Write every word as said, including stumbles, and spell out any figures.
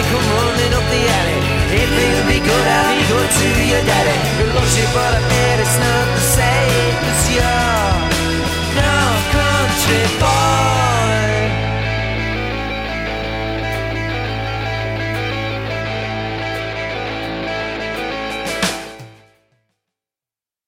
come running up the alley. If it'll be good, I'll be good to your daddy. He loves you, but I bet it's